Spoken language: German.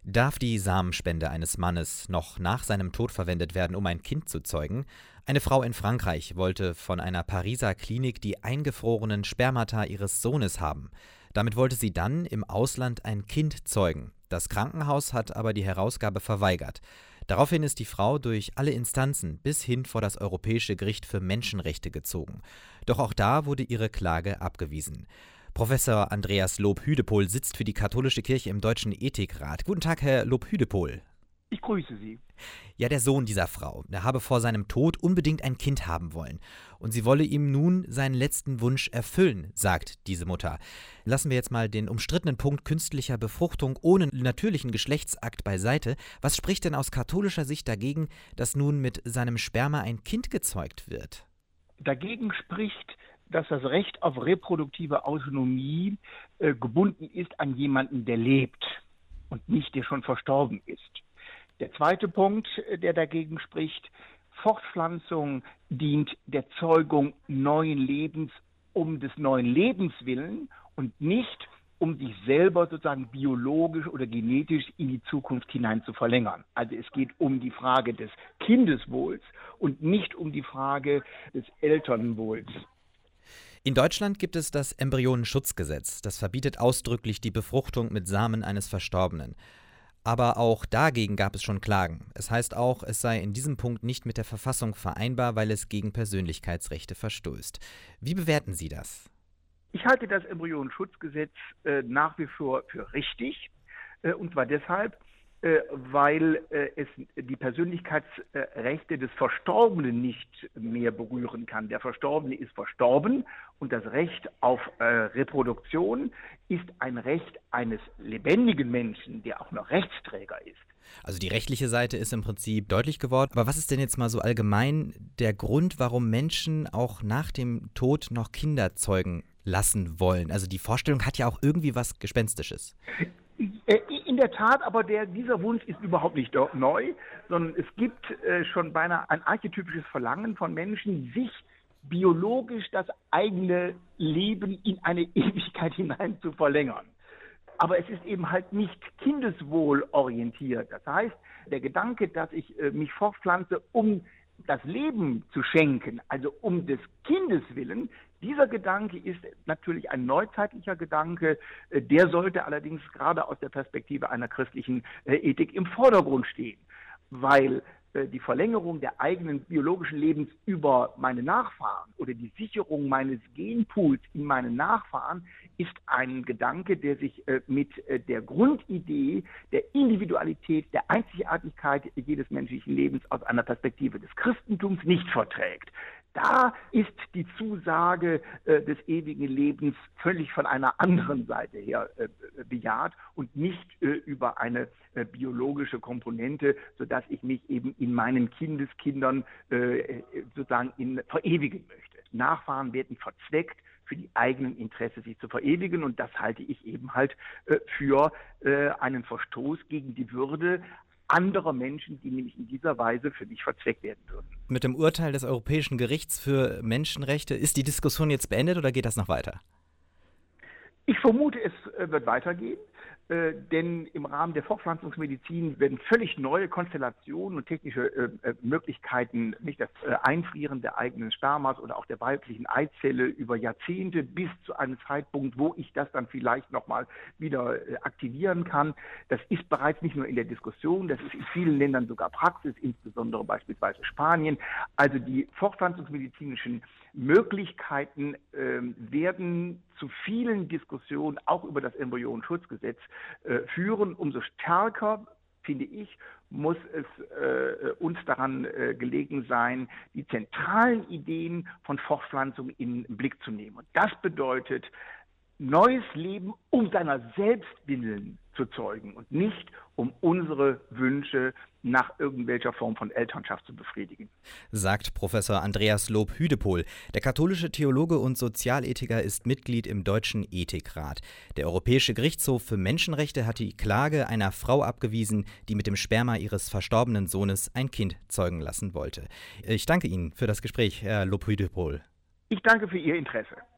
Darf die Samenspende eines Mannes noch nach seinem Tod verwendet werden, um ein Kind zu zeugen? Eine Frau in Frankreich wollte von einer Pariser Klinik die eingefrorenen Spermata ihres Sohnes haben. Damit wollte sie dann im Ausland ein Kind zeugen. Das Krankenhaus hat aber die Herausgabe verweigert. Daraufhin ist die Frau durch alle Instanzen bis hin vor das Europäische Gericht für Menschenrechte gezogen. Doch auch da wurde ihre Klage abgewiesen. Professor Andreas Lob-Hüdepohl sitzt für die Katholische Kirche im Deutschen Ethikrat. Guten Tag, Herr Lob-Hüdepohl. Ich grüße Sie. Ja, der Sohn dieser Frau, der habe vor seinem Tod unbedingt ein Kind haben wollen. Und sie wolle ihm nun seinen letzten Wunsch erfüllen, sagt diese Mutter. Lassen wir jetzt mal den umstrittenen Punkt künstlicher Befruchtung ohne natürlichen Geschlechtsakt beiseite. Was spricht denn aus katholischer Sicht dagegen, dass nun mit seinem Sperma ein Kind gezeugt wird? Dagegen spricht, dass das Recht auf reproduktive Autonomie gebunden ist an jemanden, der lebt und nicht der schon verstorben ist. Der zweite Punkt, der dagegen spricht: Fortpflanzung dient der Zeugung neuen Lebens um des neuen Lebens willen und nicht um sich selber sozusagen biologisch oder genetisch in die Zukunft hinein zu verlängern. Also es geht um die Frage des Kindeswohls und nicht um die Frage des Elternwohls. In Deutschland gibt es das Embryonenschutzgesetz. Das verbietet ausdrücklich die Befruchtung mit Samen eines Verstorbenen. Aber auch dagegen gab es schon Klagen. Es heißt auch, es sei in diesem Punkt nicht mit der Verfassung vereinbar, weil es gegen Persönlichkeitsrechte verstößt. Wie bewerten Sie das? Ich halte das Embryonenschutzgesetz nach wie vor für richtig. Und zwar deshalb, weil es die Persönlichkeitsrechte des Verstorbenen nicht mehr berühren kann. Der Verstorbene ist verstorben und das Recht auf Reproduktion ist ein Recht eines lebendigen Menschen, der auch noch Rechtsträger ist. Also die rechtliche Seite ist im Prinzip deutlich geworden. Aber was ist denn jetzt mal so allgemein der Grund, warum Menschen auch nach dem Tod noch Kinder zeugen lassen wollen? Also die Vorstellung hat ja auch irgendwie was Gespenstisches. In der Tat, aber dieser Wunsch ist überhaupt nicht neu, sondern es gibt schon beinahe ein archetypisches Verlangen von Menschen, sich biologisch das eigene Leben in eine Ewigkeit hinein zu verlängern. Aber es ist eben halt nicht kindeswohlorientiert. Das heißt, der Gedanke, dass ich mich fortpflanze, um das Leben zu schenken, also um des Kindes willen, dieser Gedanke ist natürlich ein neuzeitlicher Gedanke. Der sollte allerdings gerade aus der Perspektive einer christlichen Ethik im Vordergrund stehen, weil die Verlängerung der eigenen biologischen Lebens über meine Nachfahren oder die Sicherung meines Genpools in meinen Nachfahren ist ein Gedanke, der sich mit der Grundidee der Individualität, der Einzigartigkeit jedes menschlichen Lebens aus einer Perspektive des Christentums nicht verträgt. Da ist die Zusage des ewigen Lebens völlig von einer anderen Seite her bejaht und nicht über eine biologische Komponente, sodass ich mich eben in meinen Kindeskindern sozusagen verewigen möchte. Nachfahren werden verzweckt für die eigenen Interesse, sich zu verewigen, und das halte ich eben halt für einen Verstoß gegen die Würde anderer Menschen, die nämlich in dieser Weise für mich verzweckt werden würden. Mit dem Urteil des Europäischen Gerichts für Menschenrechte, ist die Diskussion jetzt beendet oder geht das noch weiter? Ich vermute, es wird weitergehen, denn im Rahmen der Fortpflanzungsmedizin werden völlig neue Konstellationen und technische Möglichkeiten, nicht das Einfrieren der eigenen Spermas oder auch der weiblichen Eizelle über Jahrzehnte bis zu einem Zeitpunkt, wo ich das dann vielleicht nochmal wieder aktivieren kann. Das ist bereits nicht nur in der Diskussion, das ist in vielen Ländern sogar Praxis, insbesondere beispielsweise Spanien. Also die fortpflanzungsmedizinischen Möglichkeiten werden zu vielen Diskussionen auch über das Embryonenschutzgesetz führen. Umso stärker, finde ich, muss es uns daran gelegen sein, die zentralen Ideen von Fortpflanzung in den Blick zu nehmen. Und das bedeutet, neues Leben um seiner selbst willen zu zeugen und nicht um unsere Wünsche nach irgendwelcher Form von Elternschaft zu befriedigen. Sagt Professor Andreas Lob-Hüdepohl. Der katholische Theologe und Sozialethiker ist Mitglied im Deutschen Ethikrat. Der Europäische Gerichtshof für Menschenrechte hat die Klage einer Frau abgewiesen, die mit dem Sperma ihres verstorbenen Sohnes ein Kind zeugen lassen wollte. Ich danke Ihnen für das Gespräch, Herr Lob-Hüdepohl. Ich danke für Ihr Interesse.